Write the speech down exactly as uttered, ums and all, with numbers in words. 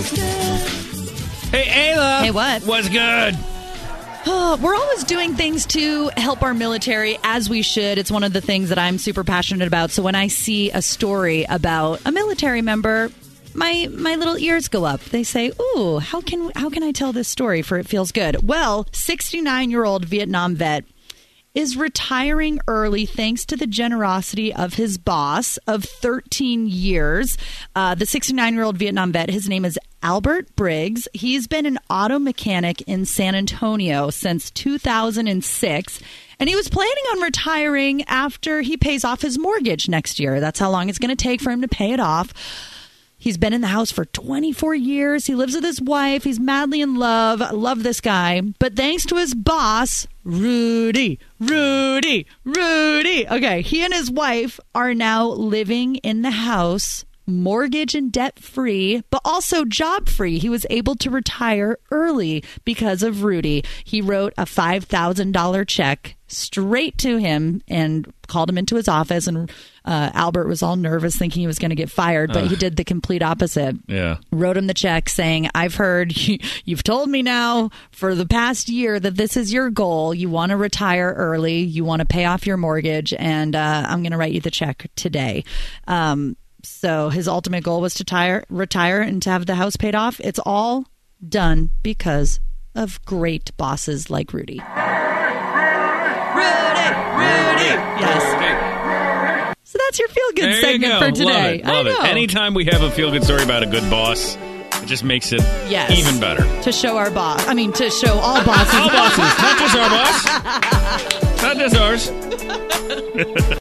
Hey, Ayla. Hey, what? What's good? Oh, we're always doing things to help our military, as we should. It's one of the things that I'm super passionate about. So when I see a story about a military member, my my little ears go up. They say, ooh, how can how can I tell this story for it feels good? Well, sixty-nine-year-old Vietnam vet is retiring early thanks to the generosity of his boss of thirteen years. Uh, the sixty-nine-year-old Vietnam vet, his name is Albert Briggs. He's been an auto mechanic in San Antonio since two thousand six, and he was planning on retiring after he pays off his mortgage next year. That's how long it's going to take for him to pay it off. He's been in the house for twenty-four years. He lives with his wife. He's madly in love. I love this guy. But thanks to his boss, Rudy, Rudy, Rudy. Okay, he and his wife are now living in the house, mortgage and debt free, but also job free. He was able to retire early because of Rudy. He wrote a five thousand dollars check straight to him and called him into his office. And uh, Albert was all nervous, thinking he was going to get fired, but uh, he did the complete opposite. Yeah. Wrote him the check saying, I've heard you, you've told me now for the past year that this is your goal. You want to retire early. You want to pay off your mortgage. And uh, I'm going to write you the check today. Um, so his ultimate goal was to tire, retire and to have the house paid off. It's all done because of great bosses like Rudy. Rudy, Rudy. Yes. So that's your feel-good there segment for today. Love it. Love I it. know. Anytime we have a feel-good story about a good boss, it just makes it yes. even better. To show our boss. I mean, to show all bosses. All bosses. Not just our boss. Not just ours.